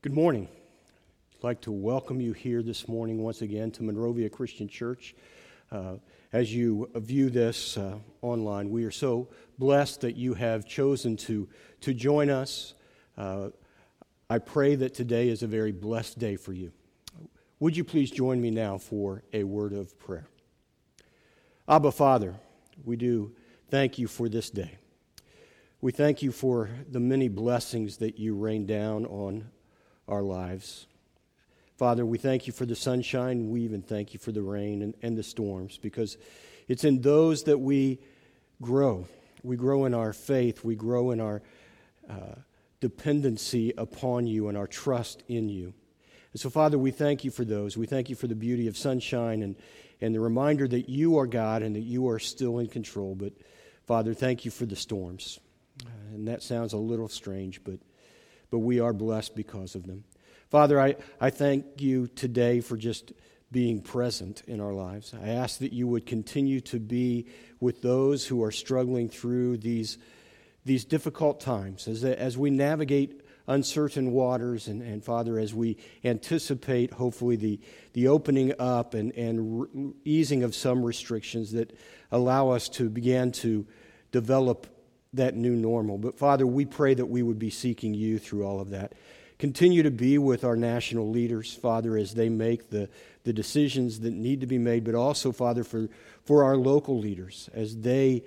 Good morning. I'd like to welcome you here this morning once again to Monrovia Christian Church. As you view this online, we are so blessed that you have chosen to join us. I pray that today is a very blessed day for you. Would you please join me now for a word of prayer? Abba, Father, we do thank you for this day. We thank you for the many blessings that you rain down on our lives. Father, we thank you for the sunshine. We even thank you for the rain and the storms, because it's in those that we grow. We grow in our faith. We grow in our dependency upon you and our trust in you. And so, Father, we thank you for those. We thank you for the beauty of sunshine and the reminder that you are God and that you are still in control. But, Father, thank you for the storms. And that sounds a little strange, but we are blessed because of them. Father, I thank you today for just being present in our lives. I ask that you would continue to be with those who are struggling through these difficult times as we navigate uncertain waters, and Father, as we anticipate hopefully the opening up and easing of some restrictions that allow us to begin to develop that new normal. But Father, we pray that we would be seeking you through all of that. Continue to be with our national leaders, Father, as they make the decisions that need to be made, but also, Father, for our local leaders as they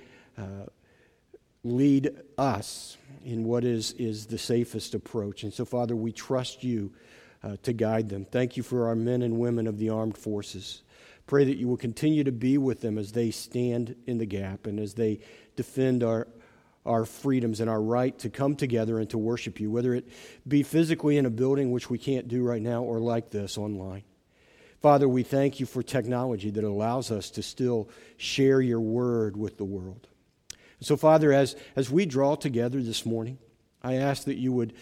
lead us in what is the safest approach. And so, Father, we trust you to guide them. Thank you for our men and women of the armed forces. Pray that you will continue to be with them as they stand in the gap and as they defend our freedoms and our right to come together and to worship you, whether it be physically in a building, which we can't do right now, or like this online. Father, we thank you for technology that allows us to still share your word with the world. So, Father, as we draw together this morning, I ask that you would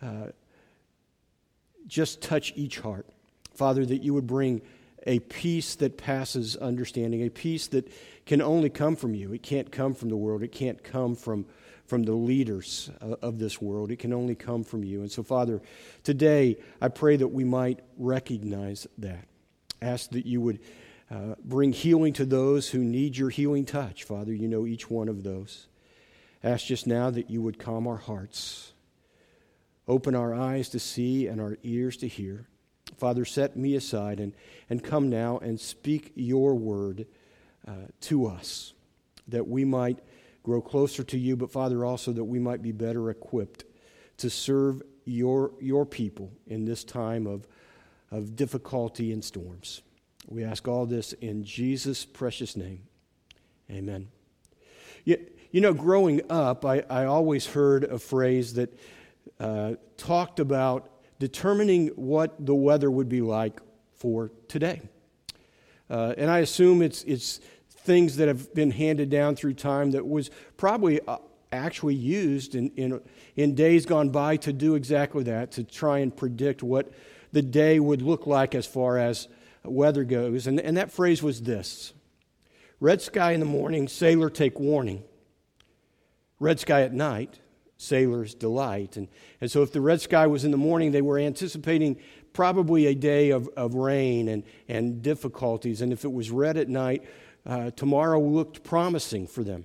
just touch each heart. Father, that you would bring a peace that passes understanding, a peace that can only come from you. It can't come from the world. It can't come from the leaders of this world. It can only come from you. And so, Father, today I pray that we might recognize that. Ask that you would bring healing to those who need your healing touch. Father, you know each one of those. Ask just now that you would calm our hearts, open our eyes to see and our ears to hear. Father, set me aside and come now and speak your word to us, that we might grow closer to you, but Father, also that we might be better equipped to serve your people in this time of difficulty and storms. We ask all this in Jesus' precious name. Amen. You know, growing up, I always heard a phrase that talked about determining what the weather would be like for today. And I assume it's things that have been handed down through time that was probably actually used in days gone by to do exactly that, to try and predict what the day would look like as far as weather goes. And that phrase was this: red sky in the morning, sailor take warning. Red sky at night, sailor's delight. And so if the red sky was in the morning, they were anticipating probably a day of rain and difficulties. And if it was red at night, tomorrow looked promising for them.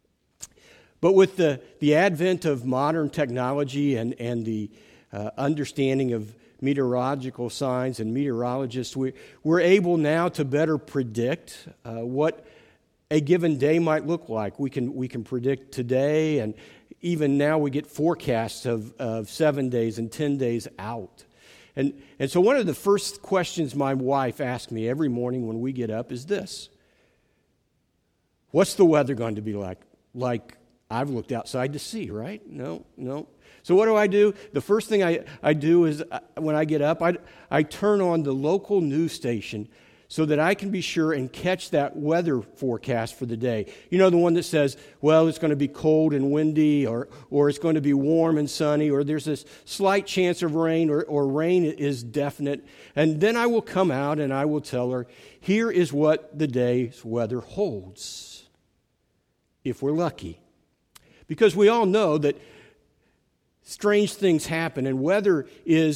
But with the advent of modern technology and the understanding of meteorological signs and meteorologists, we're able now to better predict what a given day might look like. We can predict today, and even now we get forecasts of 7 days and 10 days out. And so one of the first questions my wife asks me every morning when we get up is this: what's the weather going to be like? Like, I've looked outside to see, right? No. So what do? The first thing I do is when I get up, I turn on the local news station so that I can be sure and catch that weather forecast for the day. You know, the one that says, well, it's going to be cold and windy, or it's going to be warm and sunny, or there's this slight chance of rain, or rain is definite. And then I will come out and I will tell her, here is what the day's weather holds, if we're lucky. Because we all know that strange things happen, and weather is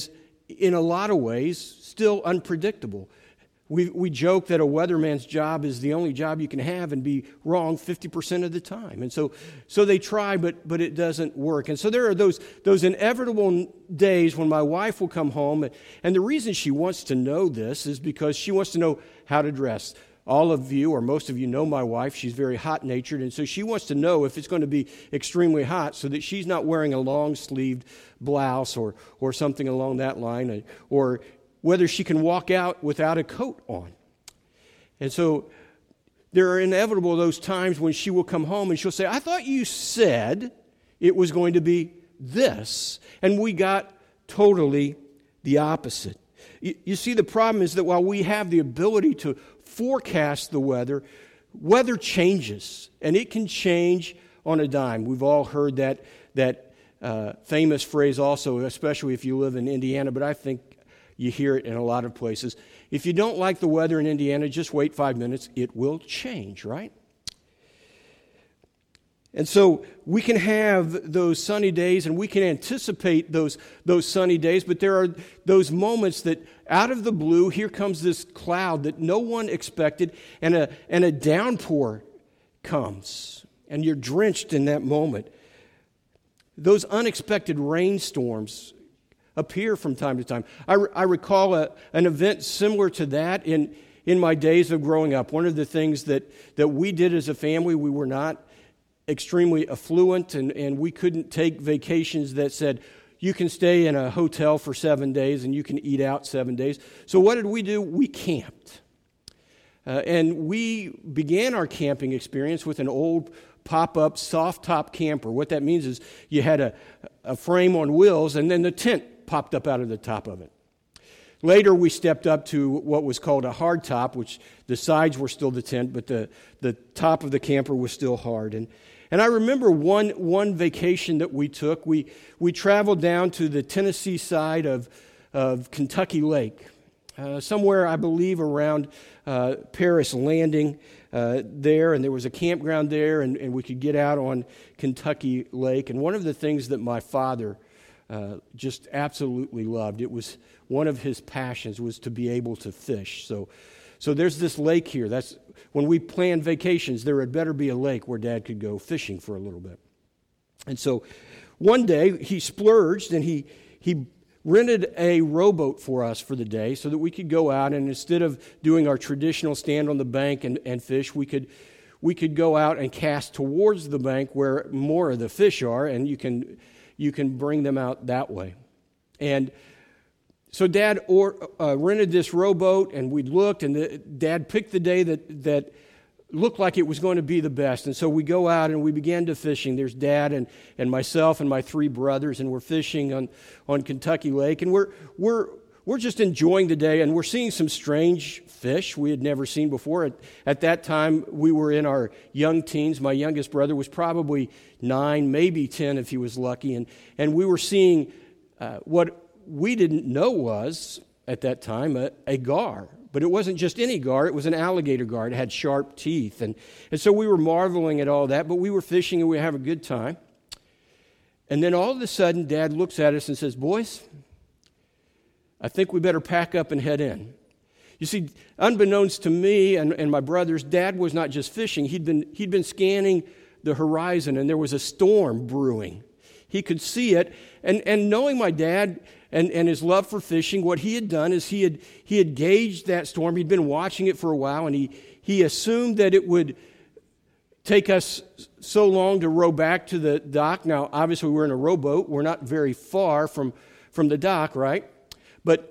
in a lot of ways, still unpredictable. We joke that a weatherman's job is the only job you can have and be wrong 50% of the time. And so they try, but it doesn't work. And so there are those inevitable days when my wife will come home. And the reason she wants to know this is because she wants to know how to dress. All of you, or most of you, know my wife. She's very hot-natured. And so she wants to know if it's going to be extremely hot so that she's not wearing a long-sleeved blouse or something along that line, or whether she can walk out without a coat on. And so there are inevitable those times when she will come home and she'll say, I thought you said it was going to be this. And we got totally the opposite. You see, the problem is that while we have the ability to forecast the weather changes, and it can change on a dime. We've all heard that famous phrase also, especially if you live in Indiana, but I think you hear it in a lot of places. If you don't like the weather in Indiana, just wait 5 minutes. It will change, right? And so we can have those sunny days and we can anticipate those sunny days, but there are those moments that out of the blue, here comes this cloud that no one expected, and a downpour comes, and you're drenched in that moment. Those unexpected rainstorms appear from time to time. I recall an event similar to that in my days of growing up. One of the things that we did as a family, we were not extremely affluent, and we couldn't take vacations that said, you can stay in a hotel for 7 days and you can eat out 7 days. So what did we do? We camped. And we began our camping experience with an old pop-up soft-top camper. What that means is you had a frame on wheels, and then the tent popped up out of the top of it. Later, we stepped up to what was called a hard top, which the sides were still the tent, but the top of the camper was still hard. And I remember one vacation that we took. We traveled down to the Tennessee side of Kentucky Lake, somewhere, I believe, around Paris Landing there, and there was a campground there, and we could get out on Kentucky Lake. And one of the things that my father just absolutely loved, it was one of his passions, was to be able to fish. So there's this lake here. That's when we planned vacations, there had better be a lake where Dad could go fishing for a little bit. And so one day he splurged and he rented a rowboat for us for the day so that we could go out, and instead of doing our traditional stand on the bank and fish, we could go out and cast towards the bank where more of the fish are, and you can bring them out that way. And so Dad rented this rowboat, and we looked, and Dad picked the day that looked like it was going to be the best. And so we go out and we began to fishing. There's Dad and myself and my 3 brothers, and we're fishing on Kentucky Lake, and we're just enjoying the day, and we're seeing some strange fish we had never seen before. At that time, we were in our young teens. My youngest brother was probably 9, maybe 10 if he was lucky, and we were seeing what we didn't know was, at that time, a gar. But it wasn't just any gar, it was an alligator gar. It had sharp teeth. And so we were marveling at all that, but we were fishing and we were having a good time. And then all of a sudden, Dad looks at us and says, boys, I think we better pack up and head in. You see, unbeknownst to me and my brothers, Dad was not just fishing. He'd been scanning the horizon, and there was a storm brewing. He could see it, and knowing my dad and his love for fishing, what he had done is he had gauged that storm. He'd been watching it for a while, and he assumed that it would take us so long to row back to the dock. Now, obviously, we're in a rowboat. We're not very far from the dock, right? But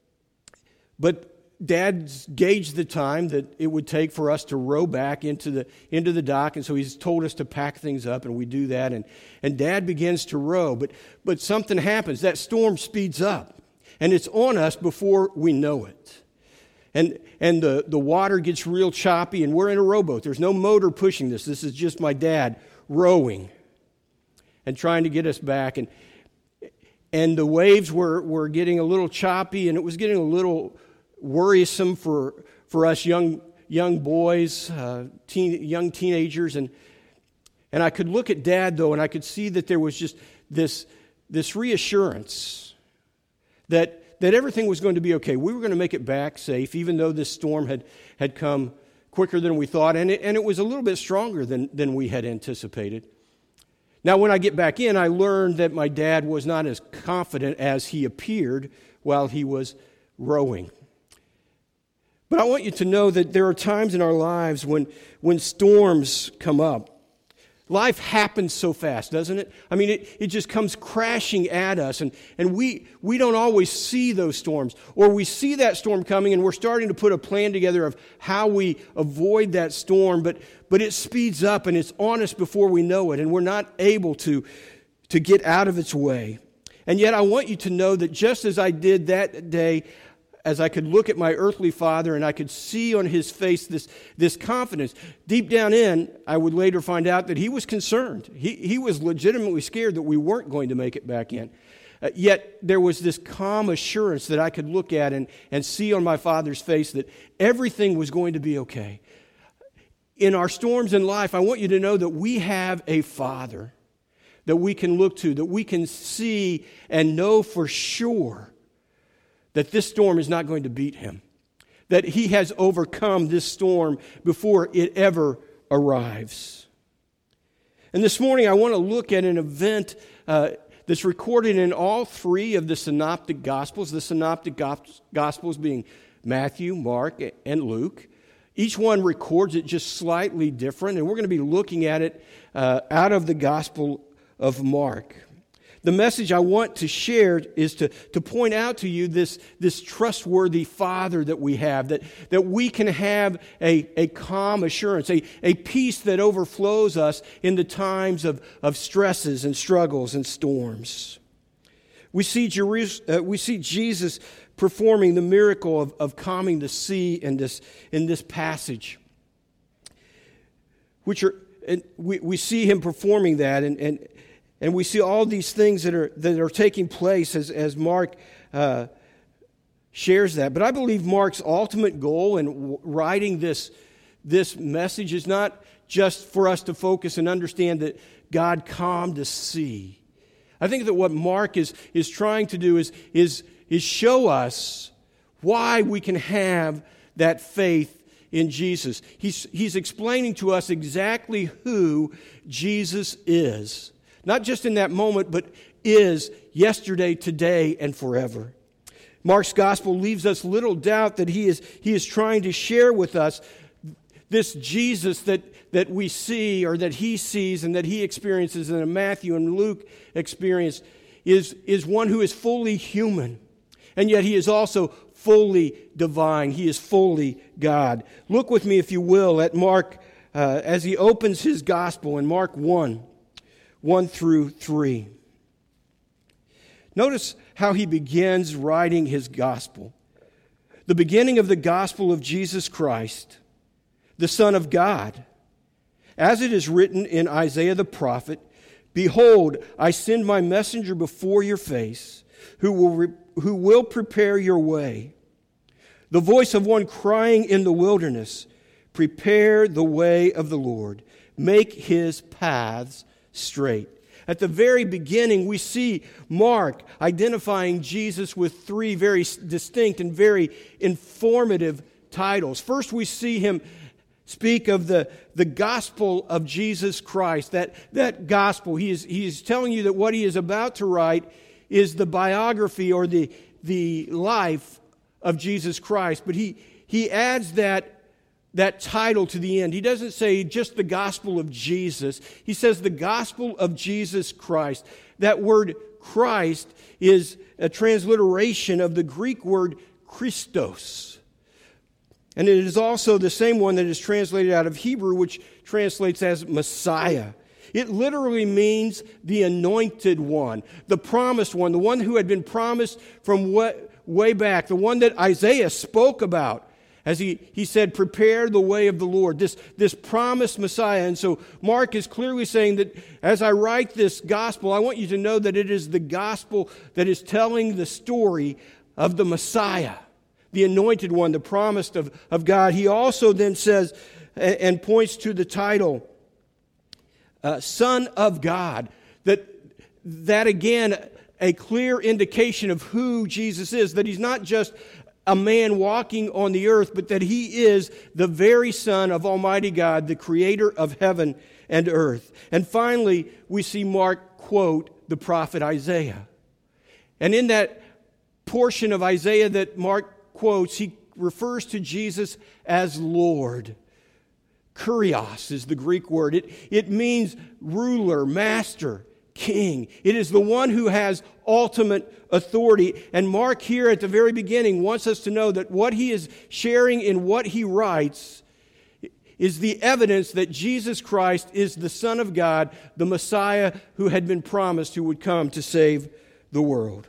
Dad gauged the time that it would take for us to row back into the dock, and so he's told us to pack things up, and we do that, and Dad begins to row, but something happens. That storm speeds up, and it's on us before we know it. And the water gets real choppy, and we're in a rowboat. There's no motor pushing this. This is just my dad rowing and trying to get us back, and the waves were getting a little choppy, and it was getting a little worrisome for us young boys, young teenagers, and I could look at Dad though, and I could see that there was just this reassurance that everything was going to be okay. We were going to make it back safe, even though this storm had come quicker than we thought, and it was a little bit stronger than we had anticipated. Now, when I get back in, I learned that my dad was not as confident as he appeared while he was rowing. But I want you to know that there are times in our lives when storms come up. Life happens so fast, doesn't it? I mean, it just comes crashing at us, and we don't always see those storms. Or we see that storm coming, and we're starting to put a plan together of how we avoid that storm, but it speeds up, and it's on us before we know it, and we're not able to get out of its way. And yet I want you to know that just as I did that day, as I could look at my earthly father and I could see on his face this confidence, deep down in, I would later find out that he was concerned. He was legitimately scared that we weren't going to make it back in. Yet there was this calm assurance that I could look at and see on my father's face that everything was going to be okay. In our storms in life, I want you to know that we have a Father that we can look to, that we can see and know for sure that this storm is not going to beat him, that he has overcome this storm before it ever arrives. And this morning I want to look at an event that's recorded in all three of the Synoptic Gospels, the Synoptic Gospels being Matthew, Mark, and Luke. Each one records it just slightly different, and we're going to be looking at it out of the Gospel of Mark. The message I want to share is to point out to you this trustworthy Father that we have, that we can have a calm assurance, a peace that overflows us in the times of stresses and struggles and storms. We see Jesus performing the miracle of calming the sea in this passage, we see him performing that, and we see all these things that are taking place as Mark shares that. But I believe Mark's ultimate goal in writing this message is not just for us to focus and understand that God calmed the sea. I think that what Mark is trying to do is show us why we can have that faith in Jesus. He's explaining to us exactly who Jesus is. Not just in that moment, but is yesterday, today, and forever. Mark's gospel leaves us little doubt that he is trying to share with us this Jesus that we see, or that he sees and that he experiences, and that Matthew and Luke experience, is one who is fully human. And yet he is also fully divine. He is fully God. Look with me, if you will, at Mark as he opens his gospel in Mark 1 through 3. Notice how he begins writing his gospel. The beginning of the gospel of Jesus Christ, the Son of God. As it is written in Isaiah the prophet, "Behold, I send my messenger before your face, who will prepare your way. The voice of one crying in the wilderness, prepare the way of the Lord, make his paths straight." At the very beginning, we see Mark identifying Jesus with three very distinct and very informative titles. First, we see him speak of the gospel of Jesus Christ. That gospel, he is telling you that what he is about to write is the biography or the life of Jesus Christ. But he adds that title to the end. He doesn't say just the gospel of Jesus. He says the gospel of Jesus Christ. That word Christ is a transliteration of the Greek word Christos. And it is also the same one that is translated out of Hebrew, which translates as Messiah. It literally means the anointed one, the promised one, the one who had been promised from way back, the one that Isaiah spoke about. As he said, prepare the way of the Lord, this promised Messiah. And so Mark is clearly saying that as I write this gospel, I want you to know that it is the gospel that is telling the story of the Messiah, the anointed one, the promised of God. He also then says and points to the title, Son of God. That again a clear indication of who Jesus is, that he's not just a man walking on the earth, but that he is the very Son of Almighty God, the creator of heaven and earth. And finally, we see Mark quote the prophet Isaiah. And in that portion of Isaiah that Mark quotes, he refers to Jesus as Lord. Kurios is the Greek word. It means ruler, master, king. It is the one who has ultimate authority. And Mark here at the very beginning wants us to know that what he is sharing in what he writes is the evidence that Jesus Christ is the Son of God, the Messiah who had been promised, who would come to save the world.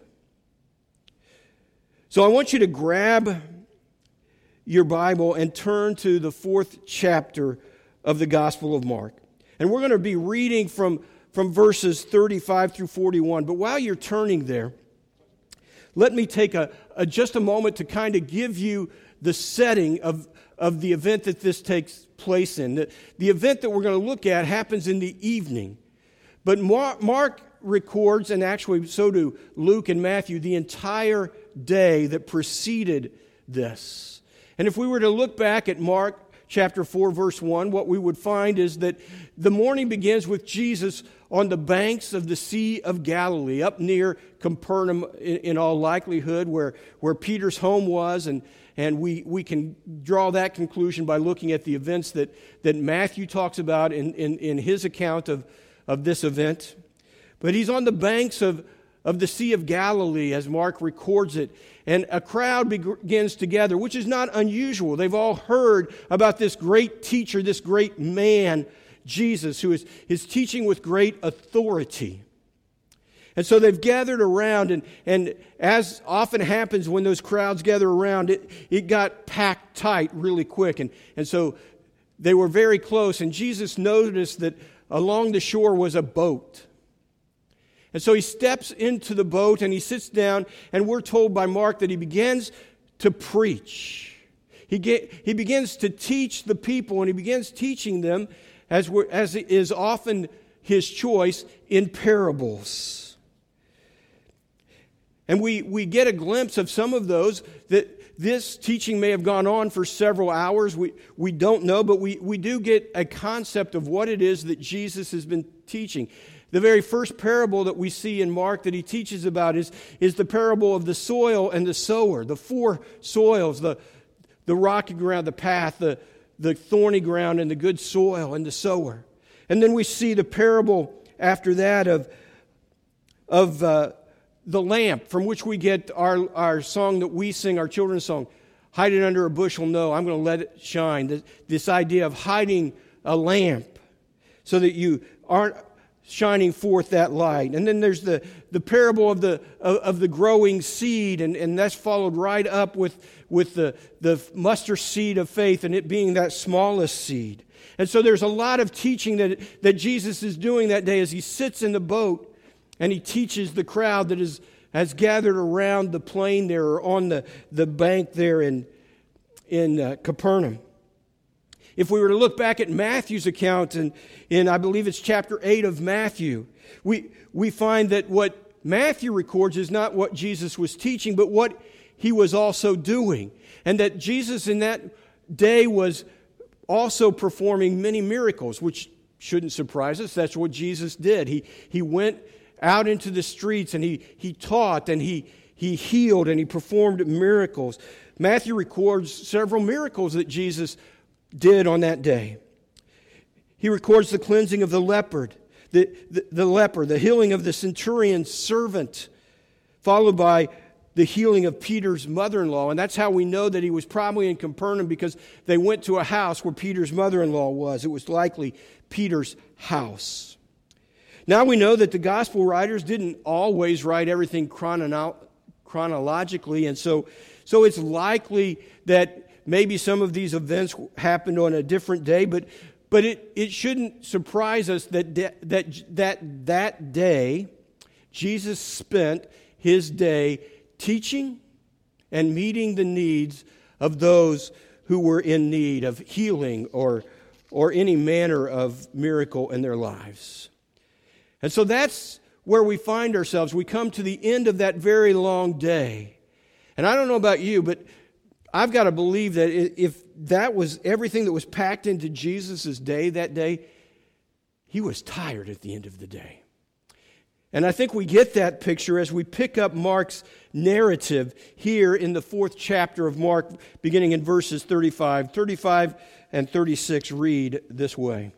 So I want you to grab your Bible and turn to the 4th chapter of the Gospel of Mark. And we're going to be reading from verses 35 through 41. But while you're turning there, let me take just a moment to kind of give you the setting of the event that this takes place in. The event that we're going to look at happens in the evening. But Mark records, and actually so do Luke and Matthew, the entire day that preceded this. And if we were to look back at Mark chapter 4, verse 1, what we would find is that the morning begins with Jesus on the banks of the Sea of Galilee, up near Capernaum in all likelihood, where Peter's home was. And we can draw that conclusion by looking at the events that Matthew talks about in his account of this event. But he's on the banks of the Sea of Galilee as Mark records it. And a crowd begins to gather, which is not unusual. They've all heard about this great teacher, this great man, Jesus, who is teaching with great authority. And so they've gathered around, and as often happens when those crowds gather around, it got packed tight really quick. And so they were very close, and Jesus noticed that along the shore was a boat. And so he steps into the boat and he sits down, and we're told by Mark that he begins to preach. He begins to teach the people, and he begins teaching them, as is often his choice, in parables. And we get a glimpse of some of those that this teaching may have gone on for several hours. We don't know, but we do get a concept of what it is that Jesus has been teaching. The very first parable that we see in Mark that he teaches about is the parable of the soil and the sower, the 4 soils, the rocky ground, the path, the thorny ground, and the good soil, and the sower. And then we see the parable after that of the lamp, from which we get our song that we sing, our children's song, hide it under a bushel, no, I'm going to let it shine. This idea of hiding a lamp so that you aren't shining forth that light. And then there's the parable of the growing seed, and that's followed right up with the mustard seed of faith, and it being that smallest seed. And so there's a lot of teaching that Jesus is doing that day as he sits in the boat and he teaches the crowd that has gathered around the plain there, or on the bank there in Capernaum. If we were to look back at Matthew's account, in I believe it's chapter 8 of Matthew, we find that what Matthew records is not what Jesus was teaching, but what he was also doing. And that Jesus in that day was also performing many miracles, which shouldn't surprise us. That's what Jesus did. He went out into the streets, and he taught, and he healed, and he performed miracles. Matthew records several miracles that Jesus did on that day. He records the cleansing of the leper, the healing of the centurion's servant, followed by the healing of Peter's mother-in-law. And that's how we know that he was probably in Capernaum, because they went to a house where Peter's mother-in-law was. It was likely Peter's house. Now we know that the gospel writers didn't always write everything chronologically, and so it's likely that maybe some of these events happened on a different day, but it shouldn't surprise us that day Jesus spent his day teaching and meeting the needs of those who were in need of healing or any manner of miracle in their lives. And so that's where we find ourselves. We come to the end of that very long day. And I don't know about you, but I've got to believe that if that was everything that was packed into Jesus' day that day, he was tired at the end of the day. And I think we get that picture as we pick up Mark's narrative here in the 4th chapter of Mark, beginning in verses 35. 35 and 36 read this way.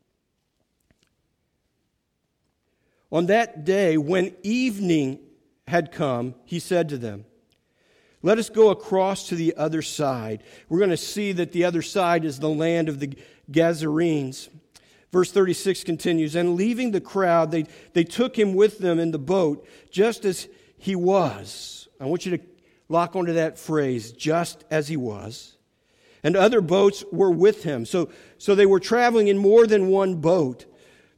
On that day, when evening had come, he said to them, "Let us go across to the other side." We're going to see that the other side is the land of the Gadarenes. Verse 36 continues, "And leaving the crowd, they took him with them in the boat, just as he was." I want you to lock onto that phrase, just as he was. "And other boats were with him." So they were traveling in more than one boat.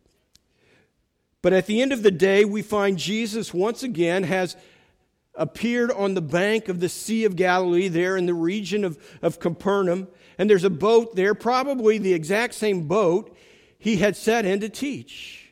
But at the end of the day, we find Jesus once again has appeared on the bank of the Sea of Galilee there in the region of Capernaum. And there's a boat there, probably the exact same boat he had set in to teach.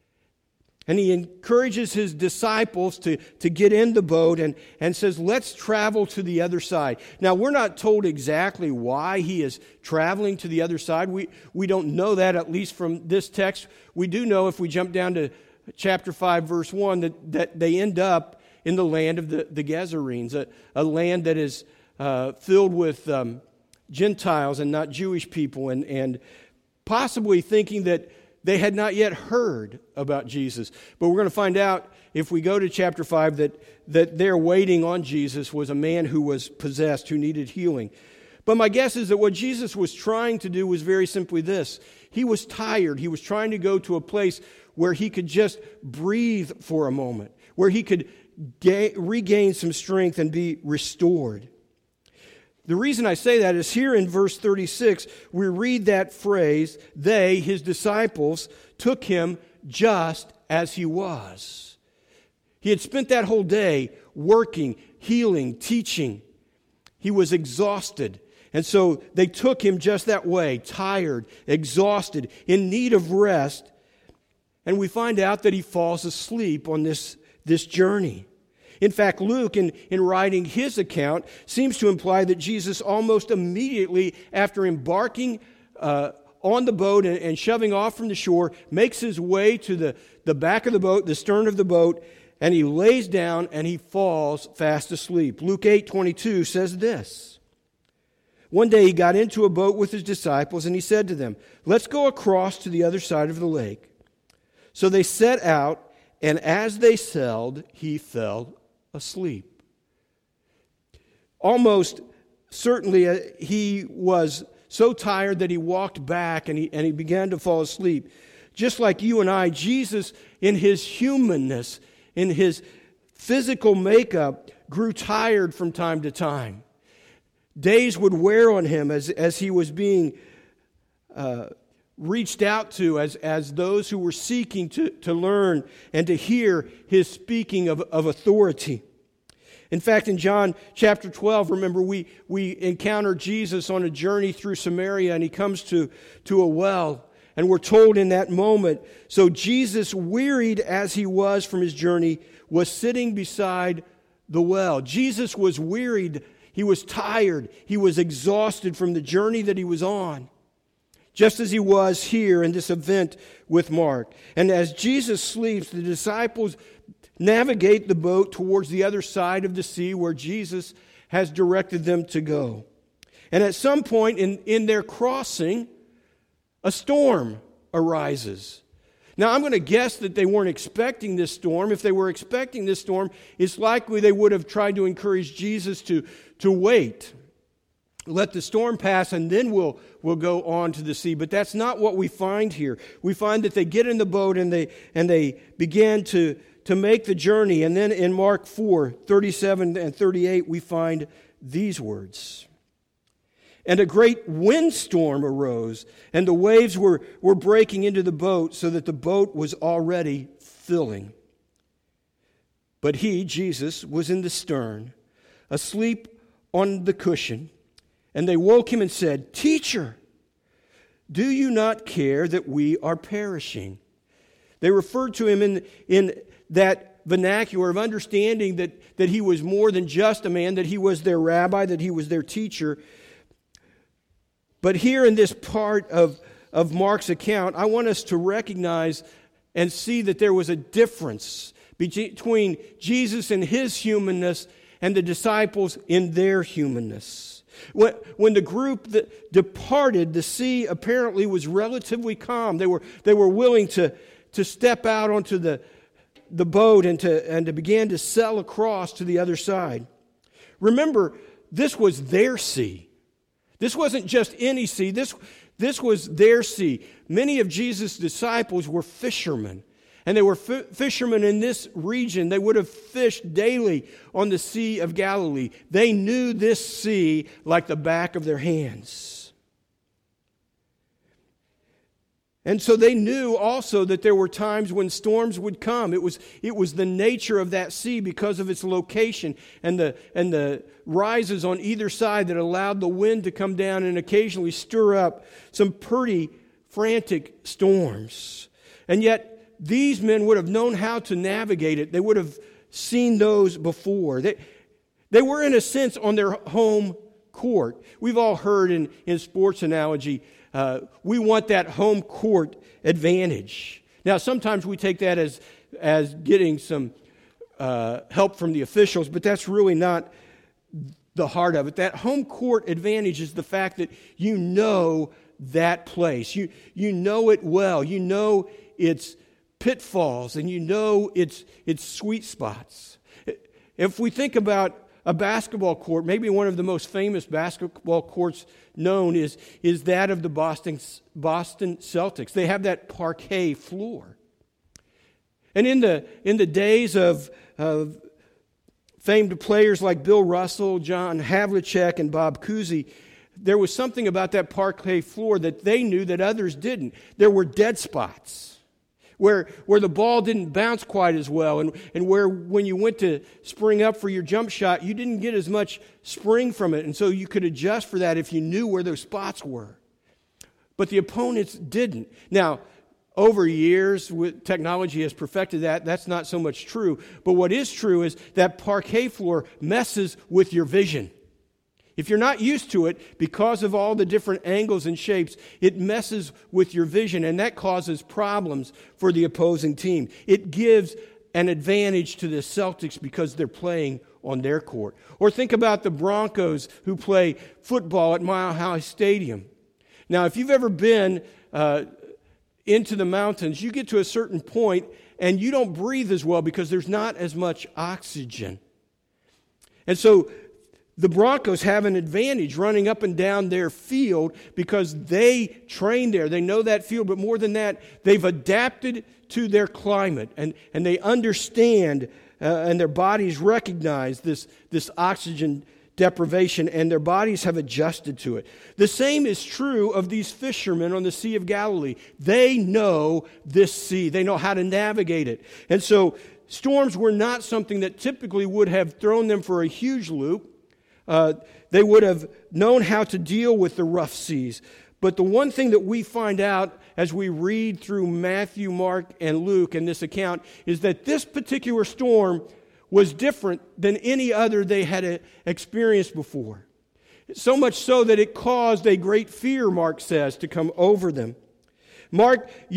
And he encourages his disciples to get in the boat and says, "Let's travel to the other side." Now, we're not told exactly why he is traveling to the other side. We don't know that, at least from this text. We do know, if we jump down to chapter 5, verse 1, that they end up in the land of the Gadarenes, a land that is filled with Gentiles and not Jewish people, and possibly thinking that they had not yet heard about Jesus. But we're going to find out, if we go to chapter 5, that there waiting on Jesus was a man who was possessed, who needed healing. But my guess is that what Jesus was trying to do was very simply this. He was tired. He was trying to go to a place where he could just breathe for a moment, where he could regain some strength and be restored. The reason I say that is here in verse 36, we read that phrase, they, his disciples, took him just as he was. He had spent that whole day working, healing, teaching. He was exhausted. And so they took him just that way, tired, exhausted, in need of rest. And we find out that he falls asleep on this journey. In fact, Luke, in writing his account, seems to imply that Jesus almost immediately after embarking on the boat and shoving off from the shore, makes his way to the back of the boat, the stern of the boat, and he lays down and he falls fast asleep. Luke 8:22 says this. One day he got into a boat with his disciples and he said to them, "Let's go across to the other side of the lake." So they set out, and as they sailed, he fell asleep. Almost certainly he was so tired that he walked back and he began to fall asleep. Just like you and I, Jesus, in his humanness, in his physical makeup, grew tired from time to time. Days would wear on him as he was being reached out to as those who were seeking to learn and to hear his speaking of authority. In fact, in John chapter 12, remember, we encounter Jesus on a journey through Samaria, and he comes to a well. And we're told in that moment, so Jesus, wearied as he was from his journey, was sitting beside the well. Jesus was wearied. He was tired. He was exhausted from the journey that he was on, just as he was here in this event with Mark. And as Jesus sleeps, the disciples navigate the boat towards the other side of the sea where Jesus has directed them to go. And at some point in their crossing, a storm arises. Now, I'm going to guess that they weren't expecting this storm. If they were expecting this storm, it's likely they would have tried to encourage Jesus to wait. Let the storm pass, and then we'll go on to the sea. But that's not what we find here. We find that they get in the boat and they begin to make the journey. And then in Mark 4:37 and 38, we find these words. And a great windstorm arose, and the waves were breaking into the boat, so that the boat was already filling. But he, Jesus, was in the stern, asleep on the cushion. And they woke him and said, "Teacher, do you not care that we are perishing?" They referred to him in that vernacular of understanding that he was more than just a man, that he was their rabbi, that he was their teacher. But here in this part of Mark's account, I want us to recognize and see that there was a difference between Jesus and his humanness and the disciples in their humanness. When the group that departed, the sea apparently was relatively calm. They were willing to step out onto the boat and to begin to sail across to the other side. Remember, this was their sea. This wasn't just any sea. This was their sea. Many of Jesus' disciples were fishermen. And they were fishermen in this region. They would have fished daily on the Sea of Galilee. They knew this sea like the back of their hands. And so they knew also that there were times when storms would come. It was the nature of that sea because of its location and the rises on either side that allowed the wind to come down and occasionally stir up some pretty frantic storms. And yet, these men would have known how to navigate it. They would have seen those before. They were, in a sense, on their home court. We've all heard in sports analogy, we want that home court advantage. Now, sometimes we take that as getting some help from the officials, but that's really not the heart of it. That home court advantage is the fact that you know that place. You know it well. You know its pitfalls, and you know its sweet spots. If we think about a basketball court, maybe one of the most famous basketball courts known is that of the Boston Celtics. They have that parquet floor. And in the days of famed players like Bill Russell, John Havlicek, and Bob Cousy, there was something about that parquet floor that they knew that others didn't. There were dead spots where the ball didn't bounce quite as well, and where when you went to spring up for your jump shot, you didn't get as much spring from it, and so you could adjust for that if you knew where those spots were. But the opponents didn't. Now, over years, technology has perfected that. That's not so much true. But what is true is that parquet floor messes with your vision. If you're not used to it, because of all the different angles and shapes, it messes with your vision, and that causes problems for the opposing team. It gives an advantage to the Celtics because they're playing on their court. Or think about the Broncos who play football at Mile High Stadium. Now, if you've ever been into the mountains, you get to a certain point and you don't breathe as well because there's not as much oxygen. And so the Broncos have an advantage running up and down their field because they train there. They know that field, but more than that, they've adapted to their climate, and they understand and their bodies recognize this oxygen deprivation, and their bodies have adjusted to it. The same is true of these fishermen on the Sea of Galilee. They know this sea. They know how to navigate it. And so storms were not something that typically would have thrown them for a huge loop. They would have known how to deal with the rough seas. But the one thing that we find out as we read through Matthew, Mark, and Luke in this account is that this particular storm was different than any other they had experienced before. So much so that it caused a great fear, Mark says, to come over them. Mark and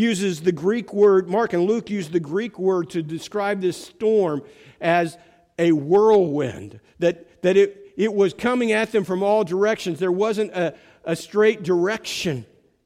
Luke use the Greek word to describe this storm as a whirlwind, that it was coming at them from all directions. There wasn't a straight direction.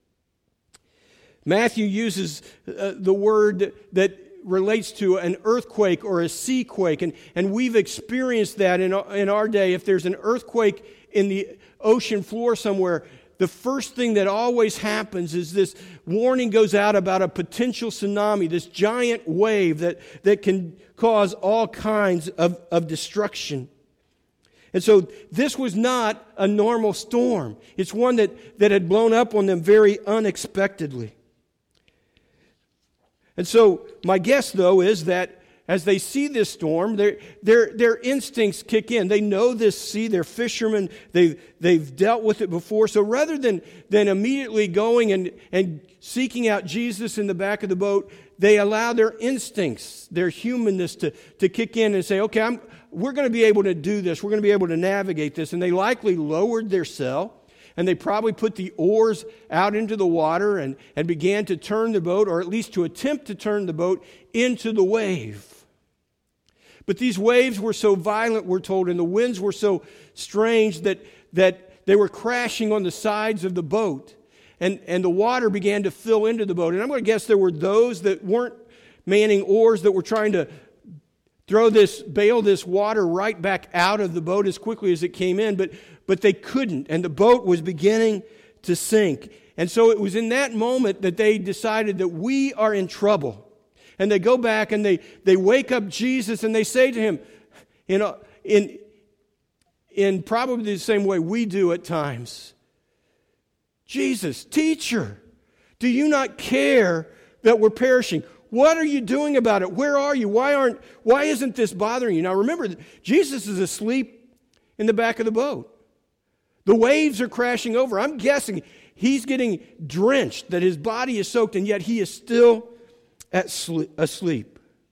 Matthew uses the word that relates to an earthquake or a sea quake, and we've experienced that in our day. If there's an earthquake in the ocean floor somewhere, the first thing that always happens is this warning goes out about a potential tsunami, this giant wave that can cause all kinds of destruction. And so this was not a normal storm. It's one that had blown up on them very unexpectedly. And so my guess, though, is that as they see this storm, their instincts kick in. They know this sea. They're fishermen. They've dealt with it before. So rather than immediately going and seeking out Jesus in the back of the boat, they allow their instincts, their humanness to kick in and say, okay, we're going to be able to do this. We're going to be able to navigate this. And they likely lowered their sail, and they probably put the oars out into the water and began to turn the boat, or at least to attempt to turn the boat into the wave. But these waves were so violent, we're told, and the winds were so strange that they were crashing on the sides of the boat. And the water began to fill into the boat. And I'm going to guess there were those that weren't manning oars that were trying to bail this water right back out of the boat as quickly as it came in, but they couldn't, and the boat was beginning to sink. And so it was in that moment that they decided that we are in trouble. And they go back and they wake up Jesus and they say to him, in probably the same way we do at times, Jesus, teacher, do you not care that we're perishing? What are you doing about it? Where are you? Why isn't this bothering you? Now remember, Jesus is asleep in the back of the boat. The waves are crashing over. I'm guessing he's getting drenched, that his body is soaked, and yet he is still asleep.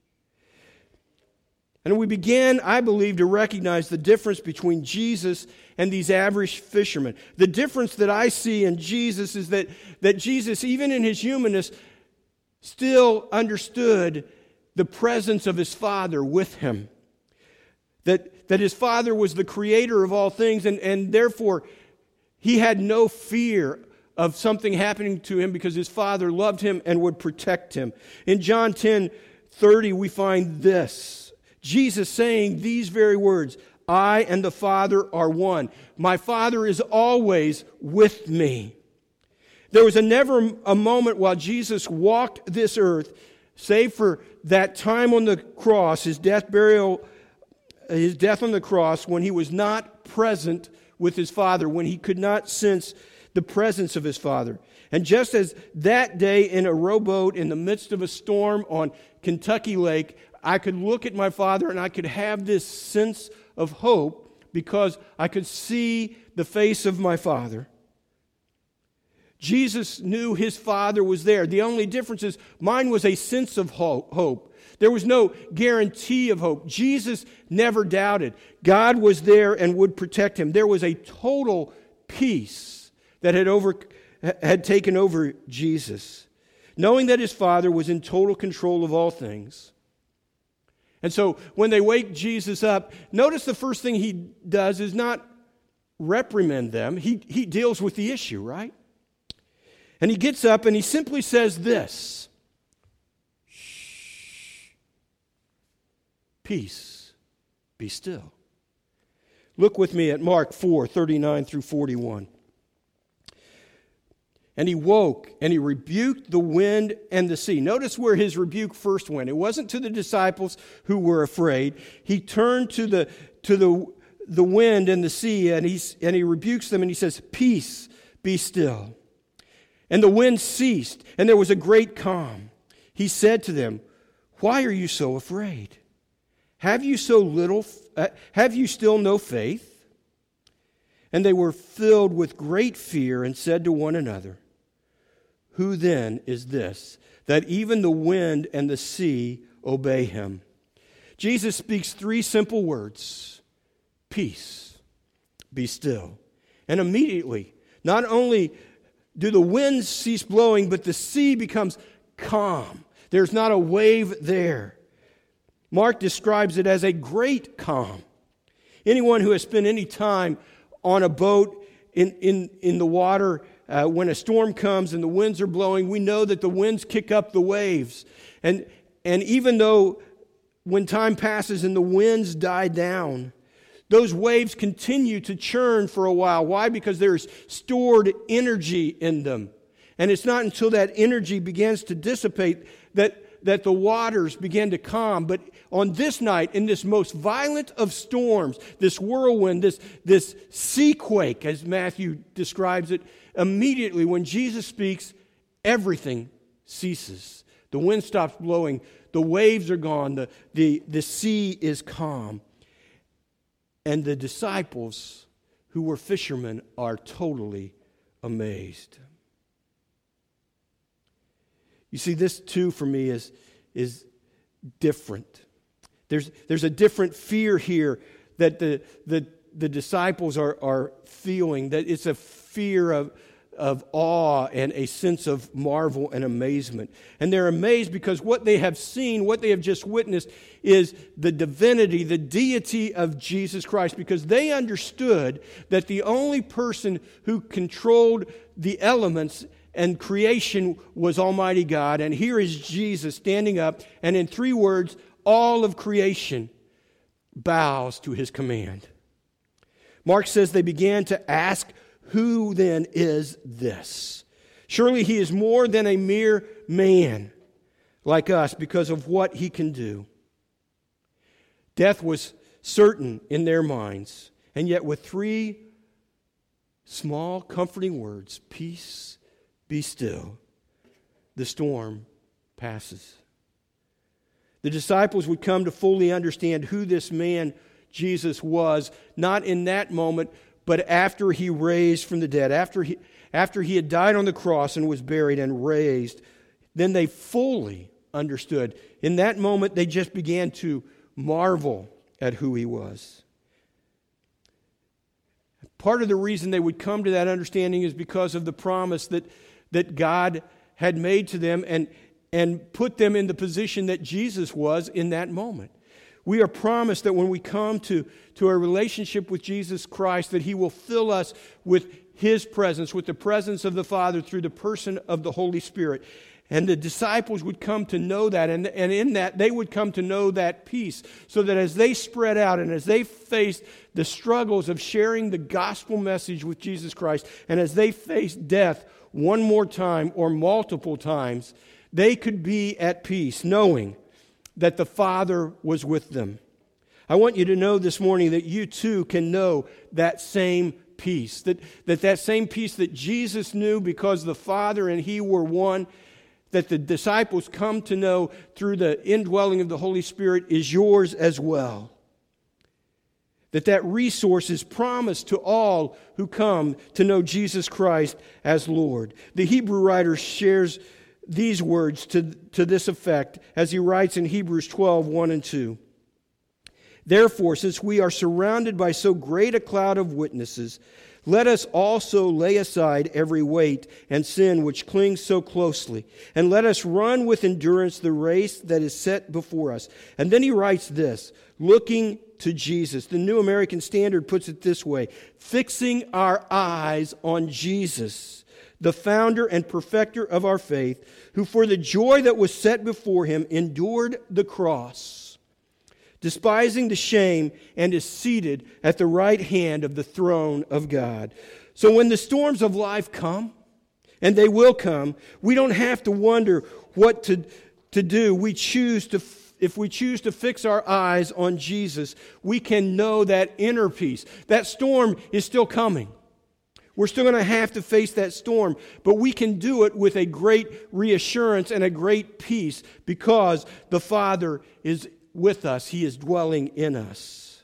And we began, I believe, to recognize the difference between Jesus and these average fishermen. The difference that I see in Jesus is that Jesus, even in his humanness, still understood the presence of his Father with him. That his Father was the creator of all things, and therefore he had no fear of something happening to him because his Father loved him and would protect him. In John 10:30, we find this. Jesus saying these very words, I and the Father are one. My Father is always with me. There was never a moment while Jesus walked this earth, save for that time on the cross, his death on the cross, when he was not present with his Father, when he could not sense the presence of his Father. And just as that day in a rowboat in the midst of a storm on Kentucky Lake, I could look at my Father and I could have this sense of hope because I could see the face of my Father. Jesus knew his Father was there. The only difference is mine was a sense of hope. There was no guarantee of hope. Jesus never doubted. God was there and would protect him. There was a total peace that had taken over Jesus, knowing that his Father was in total control of all things. And so when they wake Jesus up, notice the first thing he does is not reprimand them. He deals with the issue, right? And he gets up and he simply says this, shh, peace, be still. Look with me at Mark 4:39 through 41. And he woke and he rebuked the wind and the sea. Notice where his rebuke first went. It wasn't to the disciples who were afraid. He turned to the wind and the sea and he rebukes them and he says, peace, be still. And the wind ceased and there was a great calm. He said to them, why are you so afraid? Have you still no faith? And they were filled with great fear and said to one another, who then is this, that even the wind and the sea obey him? Jesus speaks three simple words, peace, be still. And immediately, not only do the winds cease blowing, but the sea becomes calm. There's not a wave there. Mark describes it as a great calm. Anyone who has spent any time on a boat in the water, when a storm comes and the winds are blowing, we know that the winds kick up the waves. And even though when time passes and the winds die down, those waves continue to churn for a while. Why? Because there's stored energy in them. And it's not until that energy begins to dissipate that the waters begin to calm. But on this night, in this most violent of storms, this whirlwind, this sea quake, as Matthew describes it, immediately when Jesus speaks, everything ceases. The wind stops blowing, The waves are gone. The sea is calm. And the disciples, who were fishermen, are totally amazed. You see, this too for me is different. There's a different fear here that the disciples are feeling, that it's a fear of awe and a sense of marvel and amazement. And they're amazed because what they have seen, what they have just witnessed, is the divinity, the deity of Jesus Christ, because they understood that the only person who controlled the elements and creation was Almighty God. And here is Jesus standing up, and in 3 words, all of creation bows to his command. Mark says they began to ask, who then is this? Surely he is more than a mere man like us because of what he can do. Death was certain in their minds, and yet with 3 small, comforting words, peace, be still, the storm passes. The disciples would come to fully understand who this man Jesus was, not in that moment, but after he raised from the dead, after he had died on the cross and was buried and raised, then they fully understood. In that moment, they just began to marvel at who he was. Part of the reason they would come to that understanding is because of the promise that God had made to them and put them in the position that Jesus was in that moment. We are promised that when we come to a relationship with Jesus Christ, that he will fill us with his presence, with the presence of the Father through the person of the Holy Spirit. And the disciples would come to know that, and in that they would come to know that peace, so that as they spread out and as they faced the struggles of sharing the gospel message with Jesus Christ, and as they faced death one more time or multiple times, they could be at peace, knowing that the Father was with them. I want you to know this morning that you too can know that same peace, that same peace that Jesus knew because the Father and he were one, that the disciples come to know through the indwelling of the Holy Spirit is yours as well. That resource is promised to all who come to know Jesus Christ as Lord. The Hebrew writer shares these words to this effect as he writes in Hebrews 12, 1 and 2. Therefore, since we are surrounded by so great a cloud of witnesses, let us also lay aside every weight and sin which clings so closely, and let us run with endurance the race that is set before us. And then he writes this, looking to Jesus. The New American Standard puts it this way, fixing our eyes on Jesus, the founder and perfecter of our faith, who for the joy that was set before him endured the cross, despising the shame, and is seated at the right hand of the throne of God. So when the storms of life come, and they will come, we don't have to wonder what to do. If we choose to fix our eyes on Jesus, we can know that inner peace. That storm is still coming. We're still going to have to face that storm, but we can do it with a great reassurance and a great peace because the Father is with us. He is dwelling in us.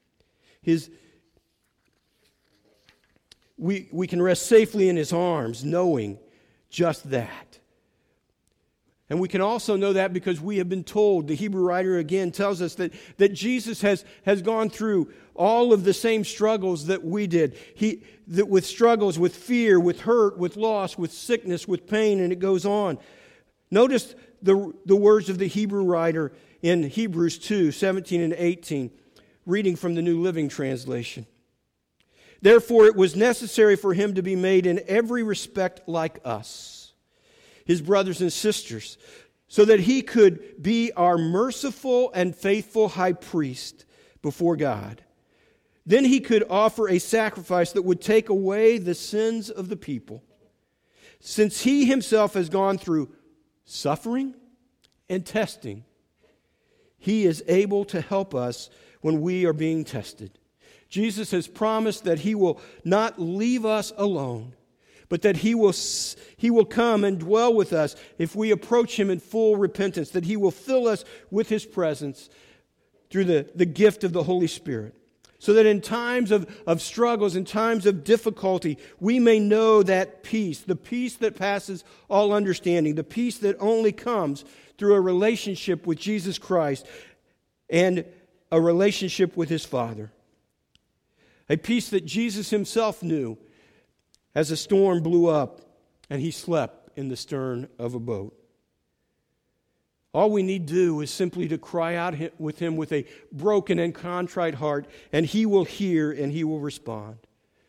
We can rest safely in his arms, knowing just that. And we can also know that because we have been told, the Hebrew writer again tells us that Jesus has gone through all of the same struggles that we did. With struggles, with fear, with hurt, with loss, with sickness, with pain, and it goes on. Notice the words of the Hebrew writer in Hebrews 2, 17 and 18, reading from the New Living Translation. Therefore it was necessary for him to be made in every respect like us, his brothers and sisters, so that he could be our merciful and faithful high priest before God. Then he could offer a sacrifice that would take away the sins of the people. Since he himself has gone through suffering and testing, he is able to help us when we are being tested. Jesus has promised that he will not leave us alone, but that He will come and dwell with us if we approach Him in full repentance, that He will fill us with His presence through the gift of the Holy Spirit, so that in times of struggles, in times of difficulty, we may know that peace, the peace that passes all understanding, the peace that only comes through a relationship with Jesus Christ and a relationship with His Father. A peace that Jesus Himself knew as a storm blew up and He slept in the stern of a boat. All we need to do is simply to cry out with Him with a broken and contrite heart, and He will hear and He will respond.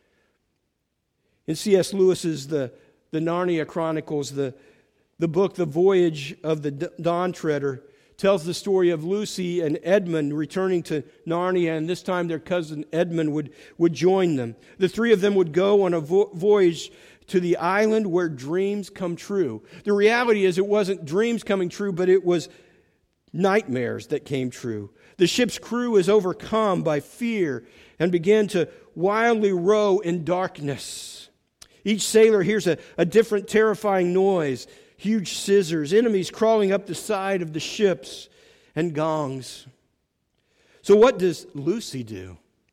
In C.S. Lewis's The Narnia Chronicles, the book The Voyage of the Dawn Treader tells the story of Lucy and Edmund returning to Narnia, and this time their cousin Edmund would join them. The three of them would go on a voyage to the island where dreams come true. The reality is it wasn't dreams coming true, but it was nightmares that came true. The ship's crew is overcome by fear and begin to wildly row in darkness. Each sailor hears a different terrifying noise. Huge scissors, enemies crawling up the side of the ships, and gongs. So what does Lucy do?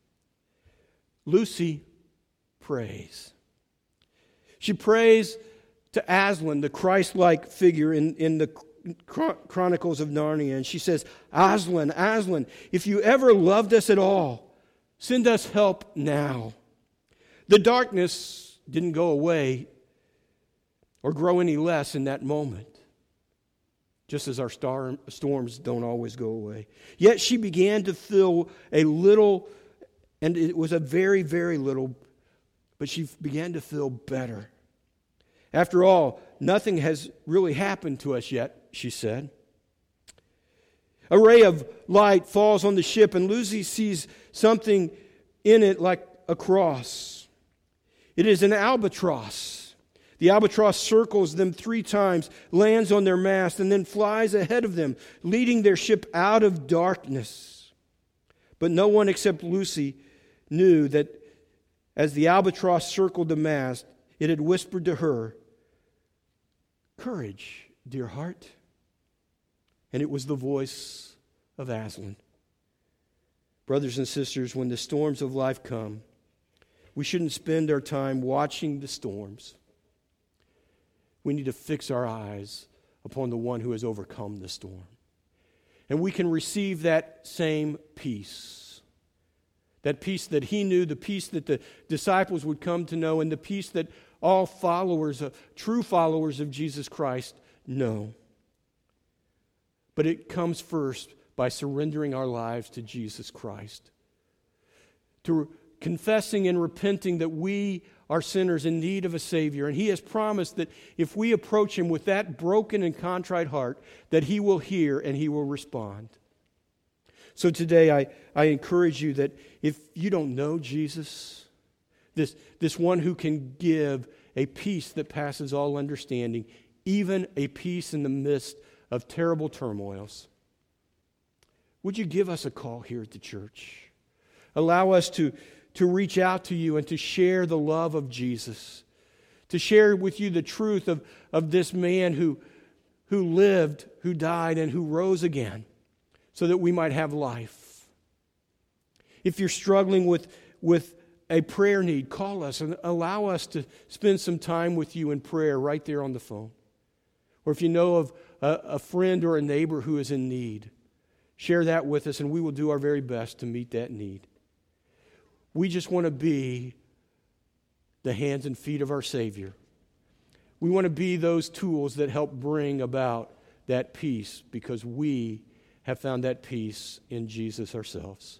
Lucy prays. She prays to Aslan, the Christ-like figure in the Chronicles of Narnia, and she says, Aslan, Aslan, if you ever loved us at all, send us help now. The darkness didn't go away or grow any less in that moment, just as our storms don't always go away. Yet she began to feel a little, and it was a very, very little, but she began to feel better. After all, nothing has really happened to us yet, she said. A ray of light falls on the ship, and Lucy sees something in it like a cross. It is an albatross. The albatross circles them 3 times, lands on their mast, and then flies ahead of them, leading their ship out of darkness. But no one except Lucy knew that as the albatross circled the mast, it had whispered to her, "Courage, dear heart." And it was the voice of Aslan. Brothers and sisters, when the storms of life come, we shouldn't spend our time watching the storms. We need to fix our eyes upon the one who has overcome the storm. And we can receive that same peace. That peace that He knew, the peace that the disciples would come to know, and the peace that all true followers of Jesus Christ know. But it comes first by surrendering our lives to Jesus Christ. To confessing and repenting that we are sinners in need of a Savior. And He has promised that if we approach Him with that broken and contrite heart, that He will hear and He will respond. So today I encourage you that if you don't know Jesus, this one who can give a peace that passes all understanding, even a peace in the midst of terrible turmoils, would you give us a call here at the church? Allow us to reach out to you and to share the love of Jesus, to share with you the truth of this man who lived, who died, and who rose again, so that we might have life. If you're struggling with a prayer need, call us and allow us to spend some time with you in prayer right there on the phone. Or if you know of a friend or a neighbor who is in need, share that with us and we will do our very best to meet that need. We just want to be the hands and feet of our Savior. We want to be those tools that help bring about that peace because we have found that peace in Jesus ourselves.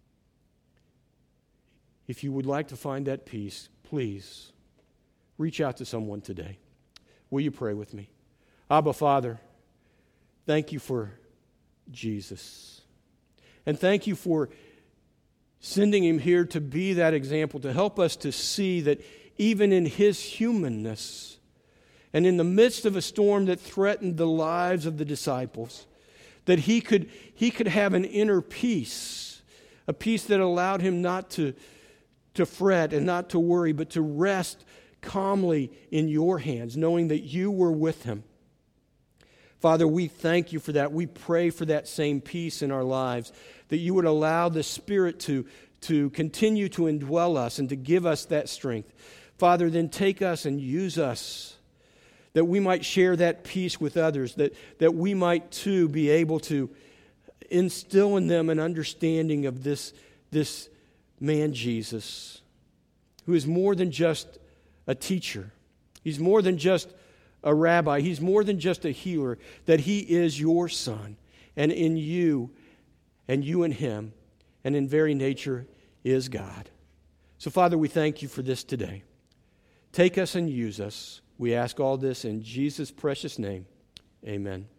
If you would like to find that peace, please reach out to someone today. Will you pray with me? Abba, Father, thank you for Jesus. And thank you for sending Him here to be that example, to help us to see that even in His humanness and in the midst of a storm that threatened the lives of the disciples, that He could have an inner peace, a peace that allowed Him not to fret and not to worry, but to rest calmly in your hands, knowing that you were with him. Father, we thank you for that. We pray for that same peace in our lives, that you would allow the Spirit to continue to indwell us and to give us that strength. Father, then take us and use us, that we might share that peace with others, that we might too be able to instill in them an understanding of this man Jesus, who is more than just a teacher. He's more than just a rabbi. He's more than just a healer, that he is your Son, and in you and you in him, and in very nature is God. So, Father, we thank you for this today. Take us and use us. We ask all this in Jesus' precious name. Amen.